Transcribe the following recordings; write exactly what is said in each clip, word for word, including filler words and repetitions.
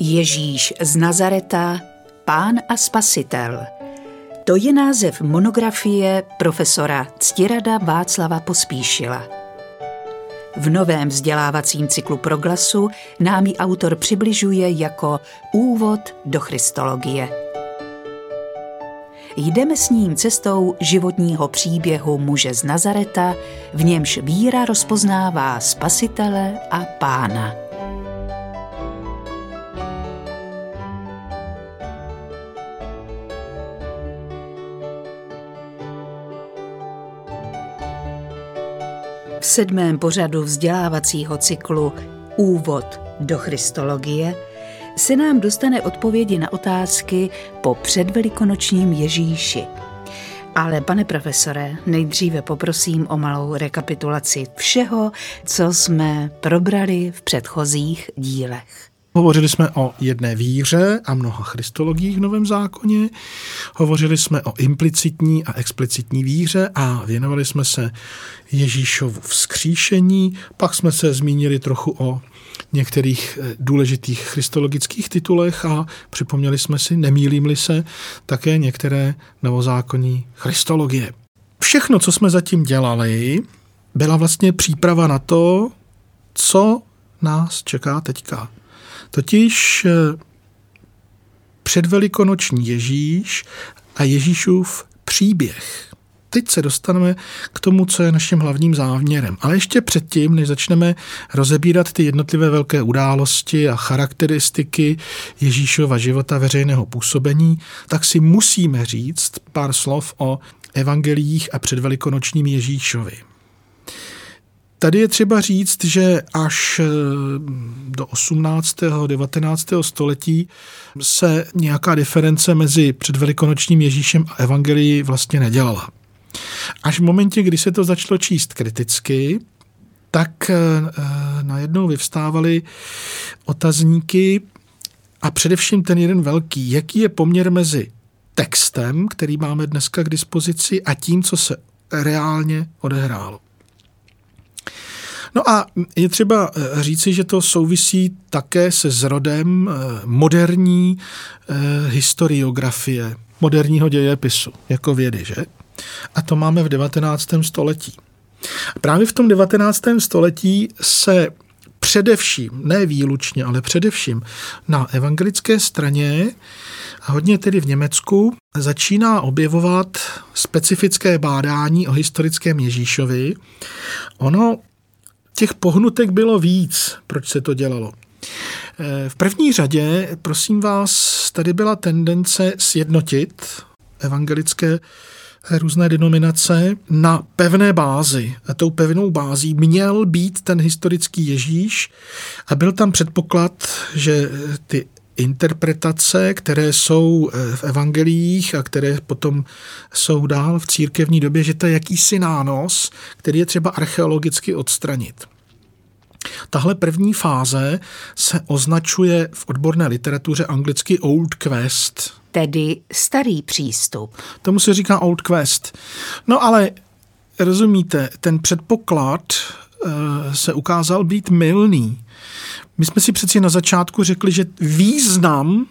Ježíš z Nazareta, Pán a Spasitel. To je název monografie profesora Ctirada Václava Pospíšila. V novém vzdělávacím cyklu Proglasu nám ji autor přibližuje jako úvod do christologie. Jdeme s ním cestou životního příběhu muže z Nazareta, v němž víra rozpoznává Spasitele a Pána. V sedmém pořadu vzdělávacího cyklu Úvod do christologie se nám dostane odpovědi na otázky po předvelikonočním Ježíši. Ale pane profesore, nejdříve poprosím o malou rekapitulaci všeho, co jsme probrali v předchozích dílech. Hovořili jsme o jedné víře a mnoha christologiích v Novém zákoně. Hovořili jsme o implicitní a explicitní víře a věnovali jsme se Ježíšovu vzkříšení. Pak jsme se zmínili trochu o některých důležitých christologických titulech a připomněli jsme si, nemýlím-li se, také některé novozákonní christologie. Všechno, co jsme zatím dělali, byla vlastně příprava na to, co nás čeká teďka. Totiž předvelikonoční Ježíš a Ježíšův příběh. Teď se dostaneme k tomu, co je naším hlavním záměrem. Ale ještě předtím, než začneme rozebírat ty jednotlivé velké události a charakteristiky Ježíšova života, veřejného působení, tak si musíme říct pár slov o evangeliích a předvelikonočním Ježíšovi. Tady je třeba říct, že až do osmnáctého devatenáctého století se nějaká diference mezi předvelikonočním Ježíšem a evangelií vlastně nedělala. Až v momentě, kdy se to začalo číst kriticky, tak najednou vyvstávaly otazníky a především ten jeden velký, jaký je poměr mezi textem, který máme dneska k dispozici, a tím, co se reálně odehrálo. No a je třeba říci, že to souvisí také se zrodem moderní historiografie, moderního dějepisu jako vědy, že? A to máme v devatenáctém století. Právě v tom devatenáctém století se především, ne výlučně, ale především na evangelické straně, a hodně tedy v Německu, začíná objevovat specifické bádání o historickém Ježíšovi. Ono těch pohnutek bylo víc, proč se to dělalo. V první řadě, prosím vás, tady byla tendence sjednotit evangelické různé denominace na pevné bázi. A tou pevnou bází měl být ten historický Ježíš a byl tam předpoklad, že ty interpretace, které jsou v evangeliích a které potom jsou dál v církevní době, že to je jakýsi nános, který je třeba archeologicky odstranit. Tahle první fáze se označuje v odborné literatuře anglicky Old Quest. Tedy starý přístup. Tomu se říká Old Quest. No ale rozumíte, ten předpoklad uh, se ukázal být mylný. My jsme si přeci na začátku řekli, že význam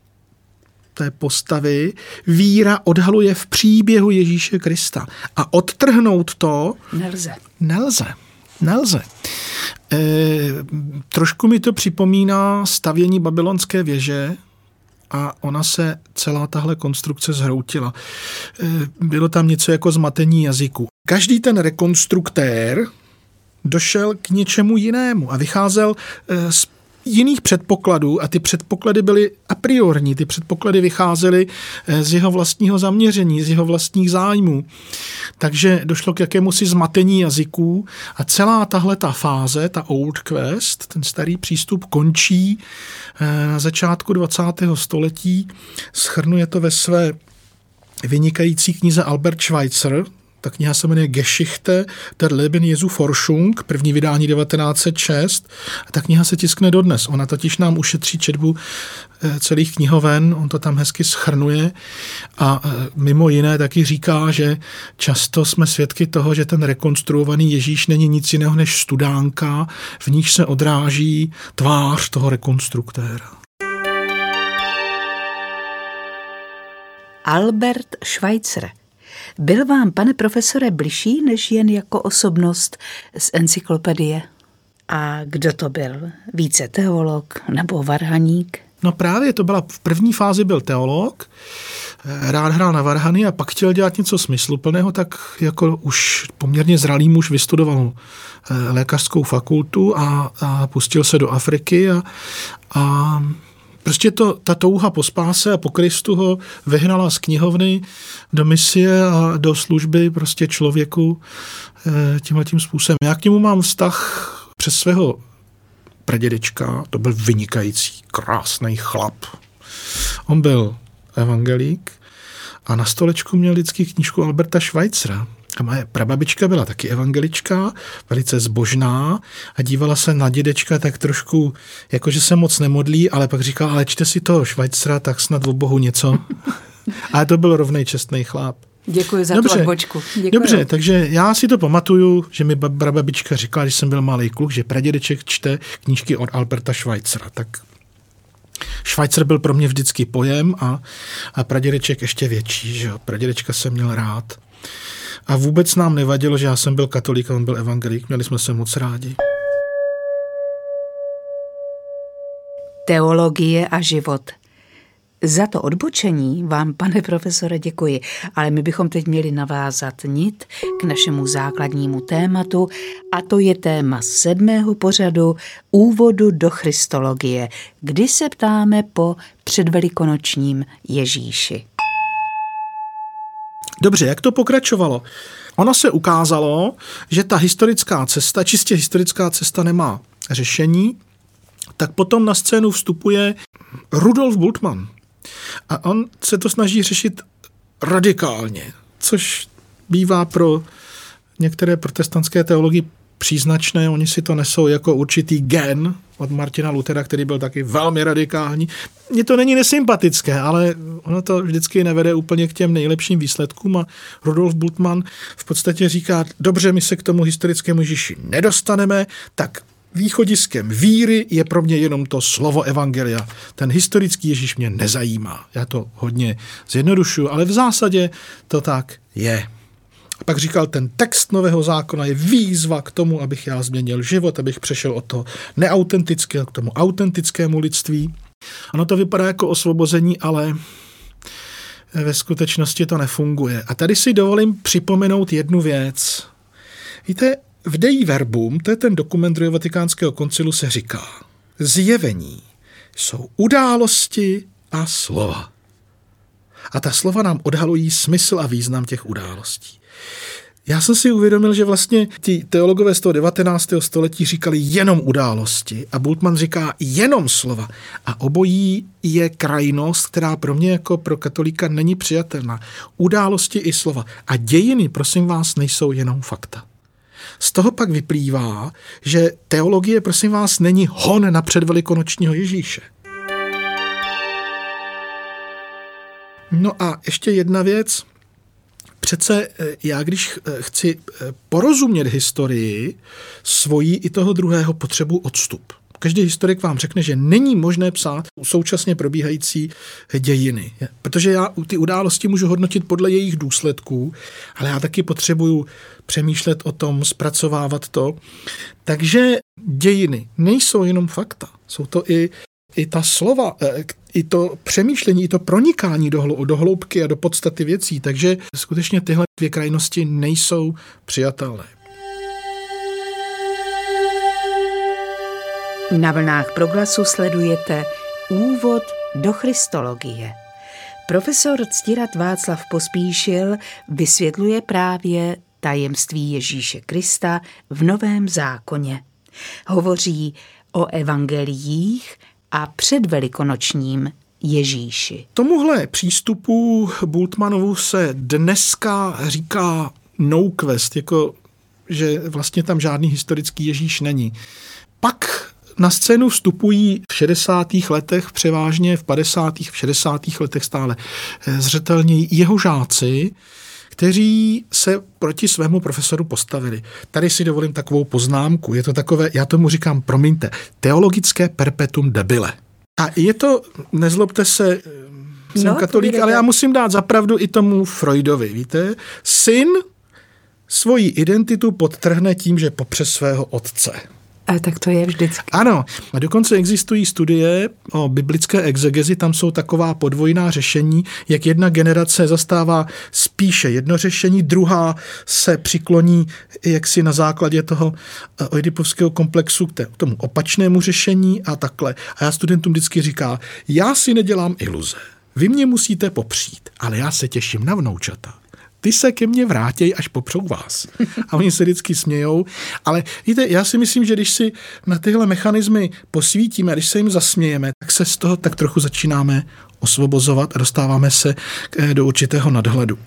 té postavy víra odhaluje v příběhu Ježíše Krista. A odtrhnout to nelze. Nelze. Nelze. E, trošku mi to připomíná stavění babylonské věže a ona se celá tahle konstrukce zhroutila. E, bylo tam něco jako zmatení jazyku. Každý ten rekonstruktér došel k něčemu jinému a vycházel z jiných předpokladů a ty předpoklady byly a priorní. Ty předpoklady vycházely z jeho vlastního zaměření, z jeho vlastních zájmů. Takže došlo k jakémusi zmatení jazyků a celá tahle ta fáze, ta Old Quest, ten starý přístup, končí na začátku dvacátého století. Shrnuje to ve své vynikající knize Albert Schweitzer. Ta kniha se jmenuje Geschichte der Leben Jesu Forschung, první vydání devatenáct set šest. A ta kniha se tiskne dodnes. Ona totiž nám ušetří četbu celých knihoven, on to tam hezky shrnuje a mimo jiné taky říká, že často jsme svědky toho, že ten rekonstruovaný Ježíš není nic jiného než studánka, v níž se odráží tvář toho rekonstruktéra. Albert Schweitzer. Byl vám, pane profesore, bližší než jen jako osobnost z encyklopedie? A kdo to byl? Více teolog nebo varhaník? No právě to byla, v první fázi byl teolog, rád hrál na varhany a pak chtěl dělat něco smysluplného, tak jako už poměrně zralý muž vystudoval lékařskou fakultu a, a pustil se do Afriky a, a prostě to, ta touha po spáse a po Kristu ho vyhnala z knihovny do misie a do služby prostě člověku tímhletím způsobem. Já k němu mám vztah přes svého pradědečka, to byl vynikající, krásný chlap. On byl evangelík a na stolečku měl vždycky knížku Alberta Schweitzera. A moje prababička byla taky evangelička, velice zbožná a dívala se na dědečka tak trošku, jakože se moc nemodlí, ale pak říkala, ale čte si toho Schweitzera, tak snad o Bohu něco. Ale to byl rovnej čestný chlap. Děkuji za dobře, tu odbočku. Děkuji. Dobře, takže já si to pamatuju, že mi prababička říkala, když jsem byl malý kluk, že pradědeček čte knížky od Alberta Schweitzera. Tak Schweitzer byl pro mě vždycky pojem a, a pradědeček ještě větší, že jo. Pradědečka jsem měl rád. A vůbec nám nevadilo, že já jsem byl katolík a on byl evangelík. Měli jsme se moc rádi. Teologie a život. Za to odbočení vám, pane profesore, děkuji, ale my bychom teď měli navázat nit k našemu základnímu tématu a to je téma sedmého pořadu Úvodu do Christologie, kdy se ptáme po předvelikonočním Ježíši. Dobře, jak to pokračovalo? Ono se ukázalo, že ta historická cesta, čistě historická cesta nemá řešení, tak potom na scénu vstupuje Rudolf Bultmann. A on se to snaží řešit radikálně, což bývá pro některé protestantské teology příznačné. Oni si to nesou jako určitý gen od Martina Luthera, který byl taky velmi radikální. Mně to není nesympatické, ale ono to vždycky nevede úplně k těm nejlepším výsledkům a Rudolf Bultmann v podstatě říká, dobře, my se k tomu historickému Ježíši nedostaneme, tak východiskem víry je pro mě jenom to slovo evangelia. Ten historický Ježíš mě nezajímá. Já to hodně zjednodušuju, ale v zásadě to tak je. A pak říkal, ten text Nového zákona je výzva k tomu, abych já změnil život, abych přešel od toho neautentického k tomu autentickému lidství. Ono to vypadá jako osvobození, ale ve skutečnosti to nefunguje. A tady si dovolím připomenout jednu věc. Víte, v Dei Verbum, to je ten dokument druhého vatikánského koncilu, se říká, zjevení jsou události a slova. A ta slova nám odhalují smysl a význam těch událostí. Já jsem si uvědomil, že vlastně ti teologové z toho devatenáctého století říkali jenom události a Bultmann říká jenom slova. A obojí je krajnost, která pro mě jako pro katolíka není přijatelná. Události i slova. A dějiny, prosím vás, nejsou jenom fakta. Z toho pak vyplývá, že teologie, prosím vás, není hon na předvelikonočního Ježíše. No a ještě jedna věc. Přece já, když chci porozumět historii svojí i toho druhého, potřebuji odstup. Každý historik vám řekne, že není možné psát současně probíhající dějiny. Protože já ty události můžu hodnotit podle jejich důsledků, ale já taky potřebuju přemýšlet o tom, zpracovávat to. Takže dějiny nejsou jenom fakta. Jsou to i, i ta slova, i to přemýšlení, i to pronikání do, do hloubky a do podstaty věcí. Takže skutečně tyhle dvě krajnosti nejsou přijatelné. Na vlnách Proglasu sledujete Úvod do Christologie. Profesor Ctirad Václav Pospíšil vysvětluje právě tajemství Ježíše Krista v Novém zákoně. Hovoří o evangeliích a předvelikonočním Ježíši. Tomuhle přístupu Bultmannovu se dneska říká no quest, jako že vlastně tam žádný historický Ježíš není. Pak na scénu vstupují v šedesátých letech, převážně v padesátých, v šedesátých letech stále zřetelně jeho žáci, kteří se proti svému profesoru postavili. Tady si dovolím takovou poznámku. Je to takové, já tomu říkám, promiňte, teologické perpetuum debile. A je to, nezlobte se, jsem no, katolík, ale já musím dát zapravdu i tomu Freudovi, víte? Syn svoji identitu podtrhne tím, že popře svého otce. A tak to je vždycky. Ano, a dokonce existují studie o biblické exegezi, tam jsou taková podvojná řešení, jak jedna generace zastává spíše jedno řešení, druhá se přikloní jaksi na základě toho oidipovského komplexu k tomu opačnému řešení a takhle. A já studentům vždycky říkám, já si nedělám iluze, vy mě musíte popřít, ale já se těším na vnoučata. Ty se ke mně vrátěj, až popřou vás. A oni se vždycky smějou. Ale víte, já si myslím, že když si na tyhle mechanismy posvítíme, když se jim zasmějeme, tak se z toho tak trochu začínáme osvobozovat a dostáváme se do určitého nadhledu.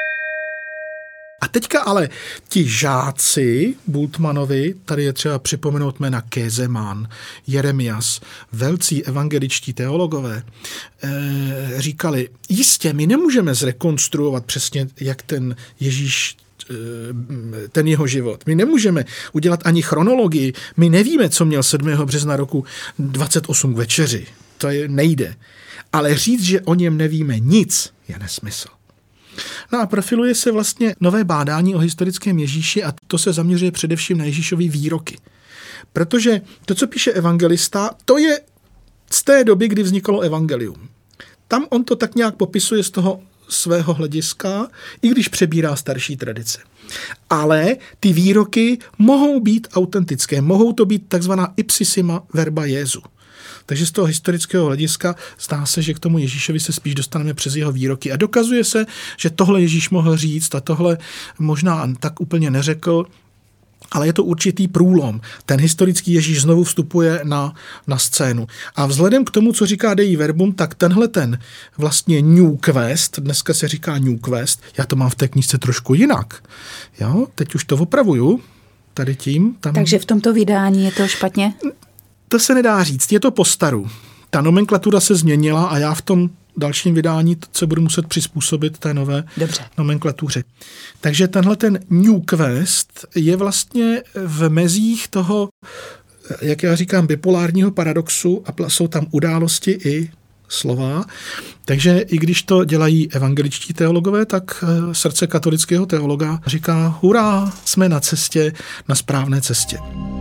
A teďka ale ti žáci Bultmannovi, tady je třeba připomenout jména Kézeman, Jeremias, velcí evangeličtí teologové, e, říkali, jistě, my nemůžeme zrekonstruovat přesně, jak ten Ježíš, e, ten jeho život. My nemůžeme udělat ani chronologii. My nevíme, co měl sedmého března roku dvacet osm k večeři. To je, nejde. Ale říct, že o něm nevíme nic, je nesmysl. No a profiluje se vlastně nové bádání o historickém Ježíši a to se zaměřuje především na Ježíšovy výroky. Protože to, co píše evangelista, to je z té doby, kdy vzniklo evangelium. Tam on to tak nějak popisuje z toho svého hlediska, i když přebírá starší tradice. Ale ty výroky mohou být autentické, mohou to být takzvaná ipsissima verba Jesu. Takže z toho historického hlediska zdá se, že k tomu Ježíšovi se spíš dostaneme přes jeho výroky. A dokazuje se, že tohle Ježíš mohl říct a tohle možná tak úplně neřekl, ale je to určitý průlom. Ten historický Ježíš znovu vstupuje na, na scénu. A vzhledem k tomu, co říká Dei Verbum, tak tenhle ten vlastně New Quest, dneska se říká New Quest, já to mám v té knížce trošku jinak. Jo, teď už to opravuju, tady tím. Tam... Takže v tomto vydání je to špatně? To se nedá říct, je to postaru. Ta nomenklatura se změnila a já v tom dalším vydání se budu muset přizpůsobit té nové Dobře. nomenklatuře. Takže tenhle ten New Quest je vlastně v mezích toho, jak já říkám, bipolárního paradoxu a jsou tam události i slova. Takže i když to dělají evangeličtí teologové, tak srdce katolického teologa říká, hurá, jsme na cestě, na správné cestě.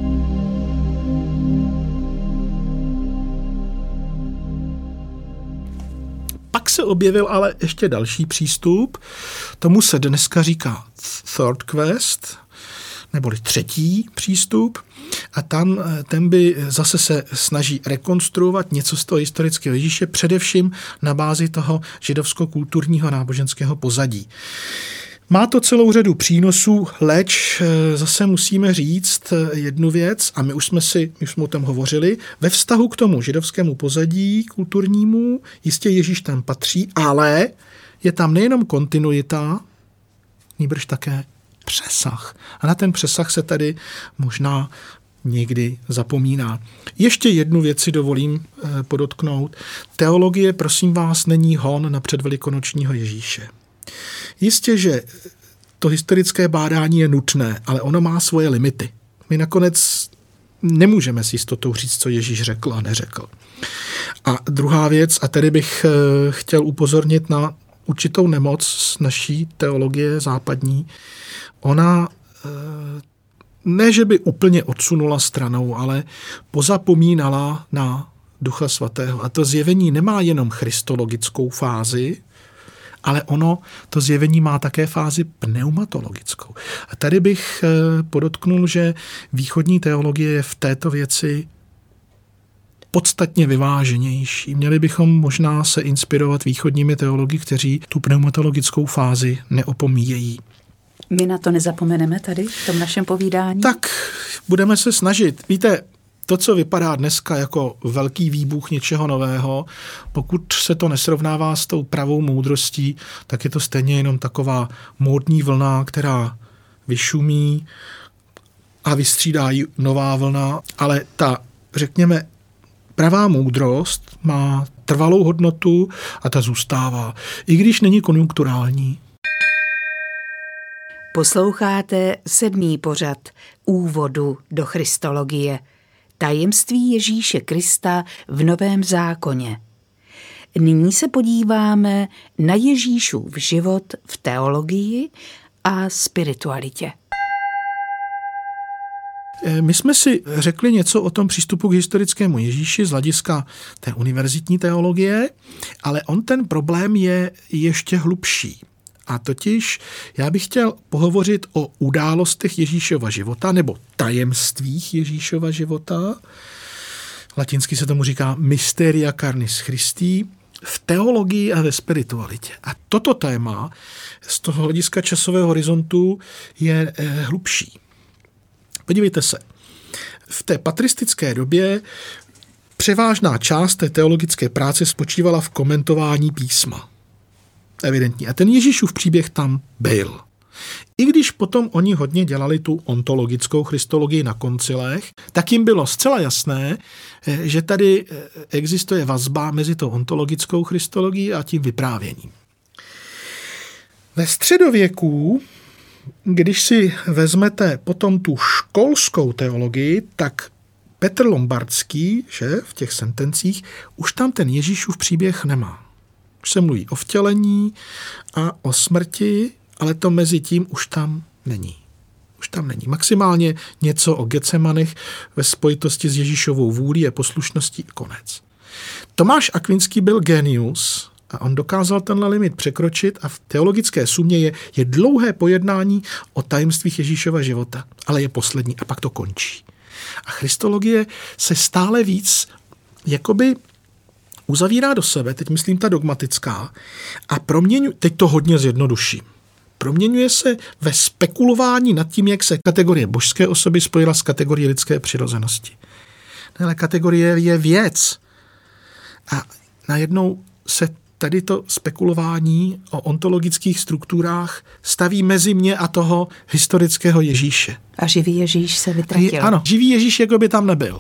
Pak se objevil ale ještě další přístup, tomu se dneska říká third quest, neboli třetí přístup, a tam ten by zase se snaží rekonstruovat něco z toho historického Ježíše, především na bázi toho židovsko-kulturního náboženského pozadí. Má to celou řadu přínosů, leč zase musíme říct jednu věc, a my už jsme si, my už jsme o tom hovořili, ve vztahu k tomu židovskému pozadí kulturnímu, jistě Ježíš tam patří, ale je tam nejenom kontinuita, nýbrž také přesah. A na ten přesah se tady možná někdy zapomíná. Ještě jednu věc si dovolím podotknout. Teologie, prosím vás, není hon na předvelikonočního Ježíše. Jistě, že to historické bádání je nutné, ale ono má svoje limity. My nakonec nemůžeme s jistotou říct, co Ježíš řekl a neřekl. A druhá věc, a tady bych chtěl upozornit na určitou nemoc naší teologie západní. Ona ne, že by úplně odsunula stranou, ale pozapomínala na Ducha Svatého. A to zjevení nemá jenom christologickou fázi, ale ono, to zjevení má také fázi pneumatologickou. A tady bych podotknul, že východní teologie je v této věci podstatně vyváženější. Měli bychom možná se inspirovat východními teology, kteří tu pneumatologickou fázi neopomíjejí. My na to nezapomeneme tady v tom našem povídání? Tak budeme se snažit. Víte, to, co vypadá dneska jako velký výbuch něčeho nového, pokud se to nesrovnává s tou pravou moudrostí, tak je to stejně jenom taková módní vlna, která vyšumí a vystřídá ji nová vlna, ale ta, řekněme, pravá moudrost má trvalou hodnotu a ta zůstává, i když není konjunkturální. Posloucháte sedmý pořad Úvodu do Christologie. Tajemství Ježíše Krista v Novém zákoně. Nyní se podíváme na Ježíšův život v teologii a spiritualitě. My jsme si řekli něco o tom přístupu k historickému Ježíši z hlediska té univerzitní teologie, ale on ten problém je ještě hlubší. A totiž já bych chtěl pohovořit o událostech Ježíšova života nebo tajemstvích Ježíšova života. Latinsky se tomu říká mysteria carnis Christi v teologii a ve spiritualitě. A toto téma z toho hlediska časového horizontu je eh, hlubší. Podívejte se, v té patristické době převážná část té teologické práce spočívala v komentování písma. Evidentní. A ten Ježíšův příběh tam byl. I když potom oni hodně dělali tu ontologickou christologii na koncilech, tak jim bylo zcela jasné, že tady existuje vazba mezi tou ontologickou christologií a tím vyprávěním. Ve středověku, když si vezmete potom tu školskou teologii, tak Petr Lombardský, že v těch sentencích, už tam ten Ježíšův příběh nemá. Už se mluví o vtělení a o smrti, ale to mezi tím už tam není. Už tam není. Maximálně něco o Getsemanech ve spojitosti s Ježíšovou vůlí a poslušností a konec. Tomáš Akvinský byl genius a on dokázal tenhle limit překročit a v teologické sumě je, je dlouhé pojednání o tajemstvích Ježíšova života, ale je poslední a pak to končí. A christologie se stále víc jakoby uzavírá do sebe, teď myslím ta dogmatická, a proměňuje, teď to hodně zjednoduším, proměňuje se ve spekulování nad tím, jak se kategorie božské osoby spojila s kategorií lidské přirozenosti. Ale kategorie je věc. A najednou se tady to spekulování o ontologických strukturách staví mezi mě a toho historického Ježíše. A živý Ježíš se vytratil. Ano, živý Ježíš jako by tam nebyl.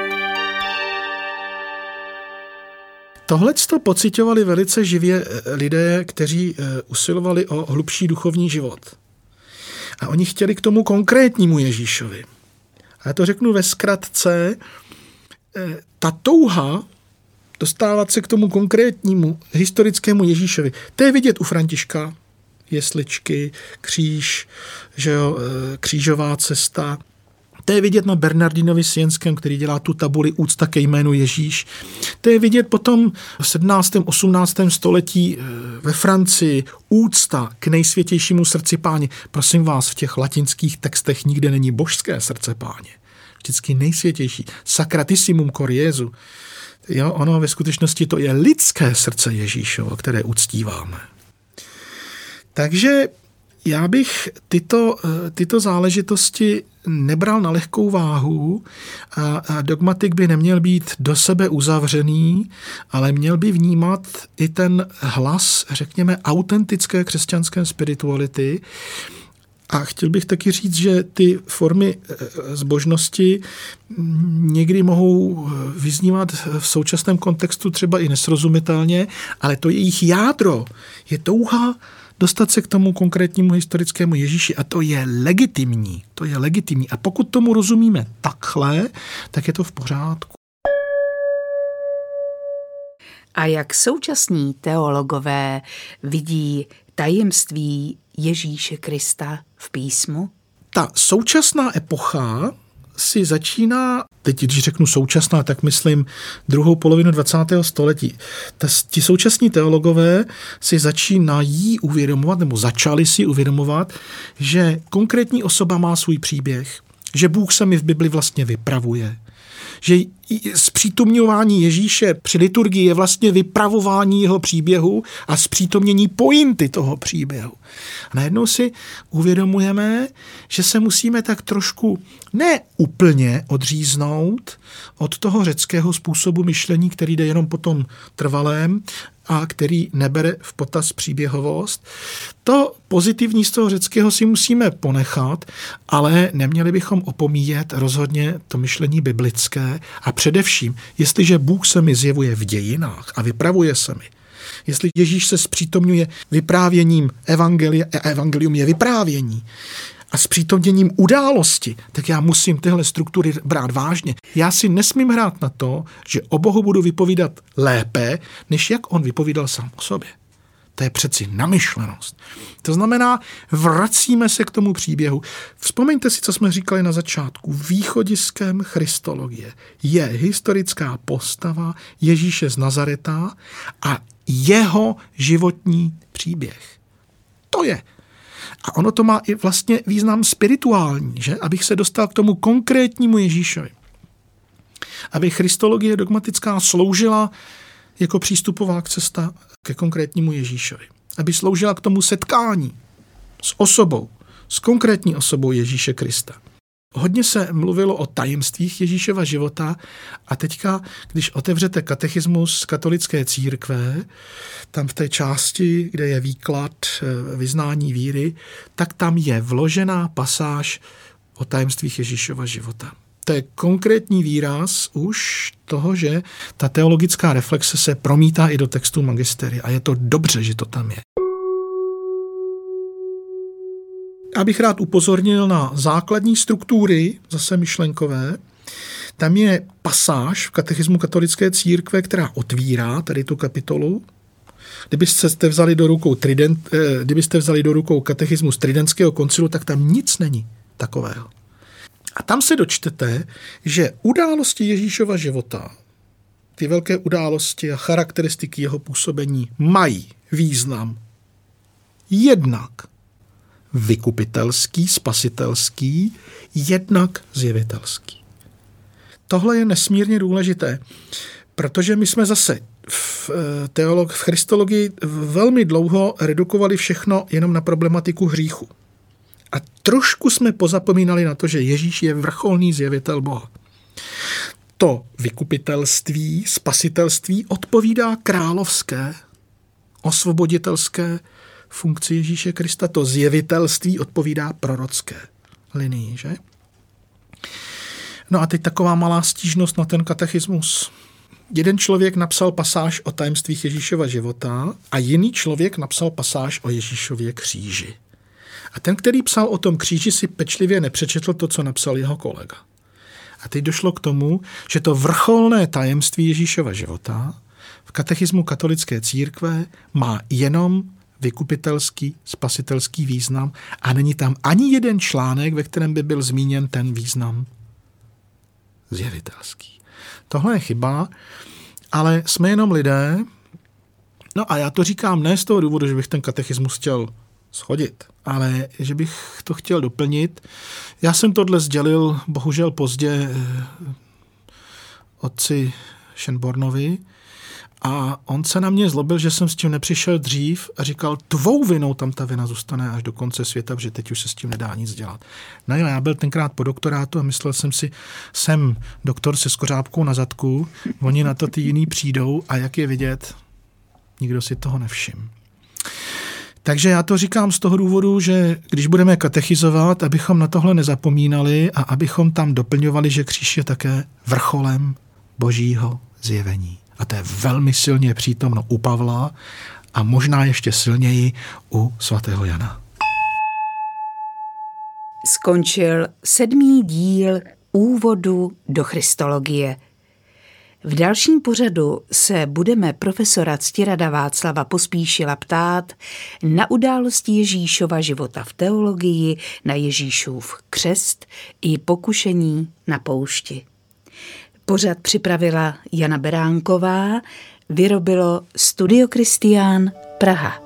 Tohleto pociťovali velice živě lidé, kteří usilovali o hlubší duchovní život. A oni chtěli k tomu konkrétnímu Ježíšovi. A já to řeknu ve zkratce, ta touha dostávat se k tomu konkrétnímu historickému Ježíšovi, to je vidět u Františka, jesličky, kříž, že jo, křížová cesta. To je vidět na Bernardinovi Sienském, který dělá tu tabuli úcta ke jménu Ježíš. To je vidět potom v sedmnáctém osmnáctém století ve Francii úcta k nejsvětějšímu srdci Páně. Prosím vás, v těch latinských textech nikde není božské srdce Páně. Vždycky nejsvětější. Sacratissimum cor Jesu. Jo, ono ve skutečnosti to je lidské srdce Ježíšovo, které uctíváme. Takže já bych tyto, tyto záležitosti nebral na lehkou váhu a, a dogmatik by neměl být do sebe uzavřený, ale měl by vnímat i ten hlas, řekněme, autentické křesťanské spirituality. A chtěl bych taky říct, že ty formy zbožnosti někdy mohou vyznívat v současném kontextu třeba i nesrozumitelně, ale to jejich jádro je touha dostat se k tomu konkrétnímu historickému Ježíši a to je legitimní. To je legitimní. A pokud tomu rozumíme takhle, tak je to v pořádku. A jak současní teologové vidí tajemství Ježíše Krista v písmu? Ta současná epocha si začíná, teď když řeknu současná, tak myslím druhou polovinu dvacátého století. Ta, ti současní teologové si začínají uvědomovat, nebo začali si uvědomovat, že konkrétní osoba má svůj příběh, že Bůh se mi v Bibli vlastně vypravuje, že zpřítomňování Ježíše při liturgii je vlastně vypravování jeho příběhu a zpřítomnění pointy toho příběhu. A najednou si uvědomujeme, že se musíme tak trošku ne úplně odříznout od toho řeckého způsobu myšlení, který jde jenom po tom trvalém a který nebere v potaz příběhovost. To pozitivní z toho řeckého si musíme ponechat, ale neměli bychom opomíjet rozhodně to myšlení biblické a především, jestliže Bůh se mi zjevuje v dějinách a vypravuje se mi, jestli Ježíš se zpřítomňuje vyprávěním evangelia, a evangelium je vyprávění, a s přítomněním události, tak já musím tyhle struktury brát vážně. Já si nesmím hrát na to, že o Bohu budu vypovídat lépe, než jak on vypovídal sám o sobě. To je přeci namyšlenost. To znamená, vracíme se k tomu příběhu. Vzpomeňte si, co jsme říkali na začátku. Východiskem christologie je historická postava Ježíše z Nazareta a jeho životní příběh. To je. A ono to má i vlastně význam spirituální, že? Abych se dostal k tomu konkrétnímu Ježíšovi. Aby christologie dogmatická sloužila jako přístupová cesta ke konkrétnímu Ježíšovi. Aby sloužila k tomu setkání s osobou, s konkrétní osobou Ježíše Krista. Hodně se mluvilo o tajemstvích Ježíšova života a teďka, když otevřete katechismus katolické církve, tam v té části, kde je výklad vyznání víry, tak tam je vložená pasáž o tajemstvích Ježíšova života. To je konkrétní výraz už toho, že ta teologická reflexe se promítá i do textu magisteria a je to dobře, že to tam je. Já bych rád upozornil na základní struktury, zase myšlenkové. Tam je pasáž v katechismu katolické církve, která otvírá tady tu kapitolu. Kdybyste vzali do rukou, trident, kdybyste vzali do rukou katechismus Tridentského koncilu, tak tam nic není takového. A tam se dočtete, že události Ježíšova života, ty velké události a charakteristiky jeho působení mají význam jednak vykupitelský, spasitelský, jednak zjevitelský. Tohle je nesmírně důležité, protože my jsme zase v, teolog, v christologii velmi dlouho redukovali všechno jenom na problematiku hříchu. A trošku jsme pozapomínali na to, že Ježíš je vrcholný zjevitel Boha. To vykupitelství, spasitelství odpovídá královské, osvoboditelské funkci Ježíše Krista. To zjevitelství odpovídá prorocké linii, že? No a teď taková malá stížnost na ten katechismus. Jeden člověk napsal pasáž o tajemstvích Ježíšova života a jiný člověk napsal pasáž o Ježíšově kříži. A ten, který psal o tom kříži, si pečlivě nepřečetl to, co napsal jeho kolega. A teď došlo k tomu, že to vrcholné tajemství Ježíšova života v katechismu katolické církve má jenom vykupitelský, spasitelský význam a není tam ani jeden článek, ve kterém by byl zmíněn ten význam zjevitelský. Tohle je chyba, ale jsme jenom lidé. No a já to říkám ne z toho důvodu, že bych ten katechismus chtěl shodit, ale že bych to chtěl doplnit. Já jsem tohle sdělil bohužel pozdě otci Schönbornovi a on se na mě zlobil, že jsem s tím nepřišel dřív a říkal, tvou vinou tam ta vina zůstane až do konce světa, protože teď už se s tím nedá nic dělat. No jo, já byl tenkrát po doktorátu a myslel jsem si, jsem doktor se skořápkou na zadku, oni na to ty jiný přijdou a jak je vidět, nikdo si toho nevšim. Takže já to říkám z toho důvodu, že když budeme katechizovat, abychom na tohle nezapomínali a abychom tam doplňovali, že kříž je také vrcholem božího zjevení. A to je velmi silně přítomno u Pavla a možná ještě silněji u svatého Jana. Skončil sedmý díl Úvodu do christologie. V dalším pořadu se budeme profesora Ctirada Václava Pospíšila ptát na události Ježíšova života v teologii, na Ježíšův křest i pokušení na poušti. Pořad připravila Jana Beránková, vyrobilo Studio Kristián Praha.